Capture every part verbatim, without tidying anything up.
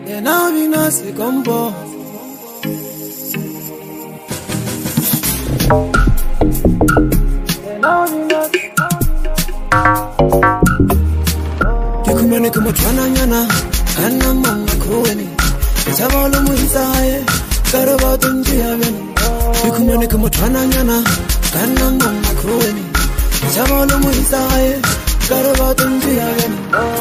Yeah, now we not see combo. Kikumane kama twana nyana, kana mama kuweni. Chavalo muisaye, karaba tunjia beni. Kikumane kama twana nyana, kana mama kuweni. Chavalo muisaye, karaba tunjia beni.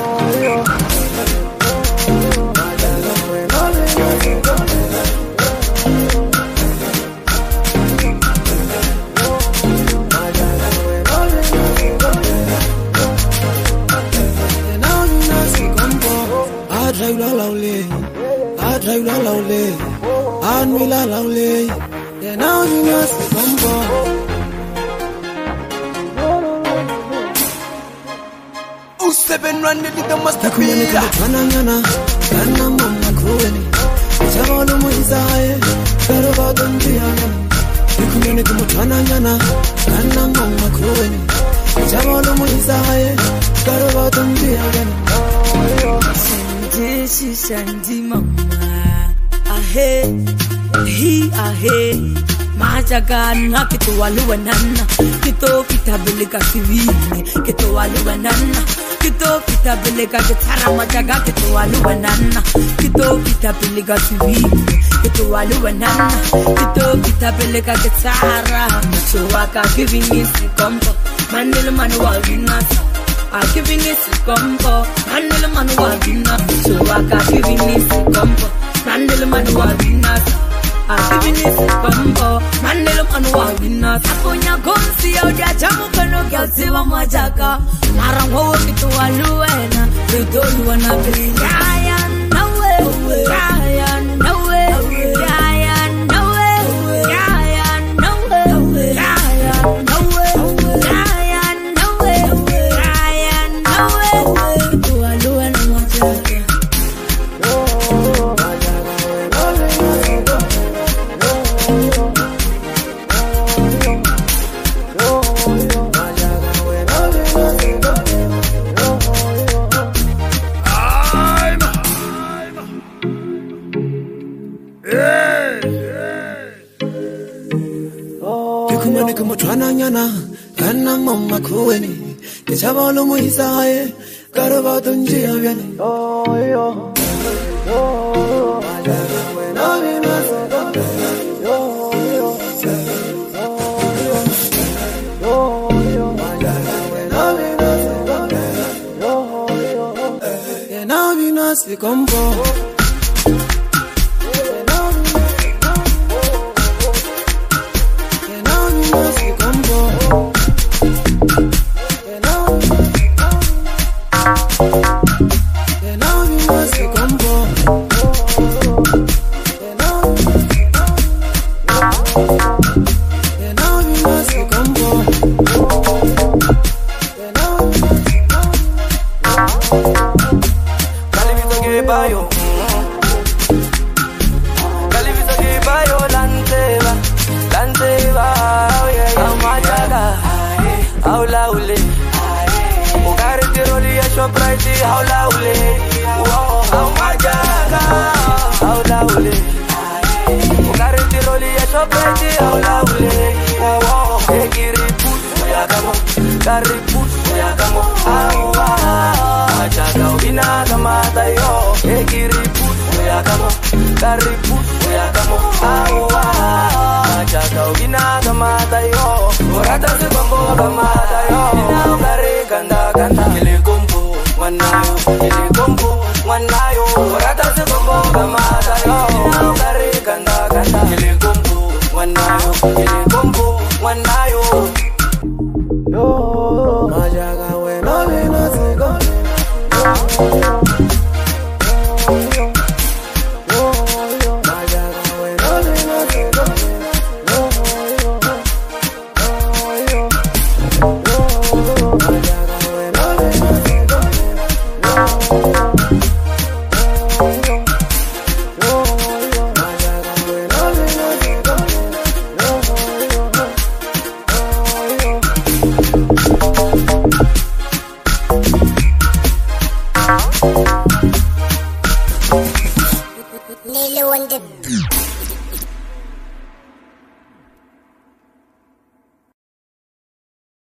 I drive la lawle, I drive la lawle, I me la lawle. Yeah, now you know see combo. Oh seven run the nigga must have been. Twana nyana, kana mama kuweni. Chavalo muisaye, karaba tunjia beni. Kikumane kama twana nyana, kana mama kuweni. Chavalo muisaye, karaba tunjia beni. She shandy mama, ahe, he ahe, majaga na kito waluanana, kito kitabeleka siwini, kito waluanana, kito kitabeleka kitara majaga kito waluanana, kito kitabeleka siwini, kito waluanana, kito kitabeleka kitara, machuaka kivini si kombo, manil manuwa vinasa. I give in this combo, man little man wabina. So I got giving this combo, man little man wabina. I give in this combo, man little man wabina. Aponya gonsi au dia jamu kano kiasi wa majaka. Marango kitu waluena, ridolu wana bili. Ryan nawe, Ryan nawe, Ryan nawe, Ryan nawe, Ryan nawe. Kikumane kama twana nyana, kana mama kuweni. Chavalo muisaye, karaba tunjia beni. Oh yo, oh, yeah, now we not see combo. Nilo on the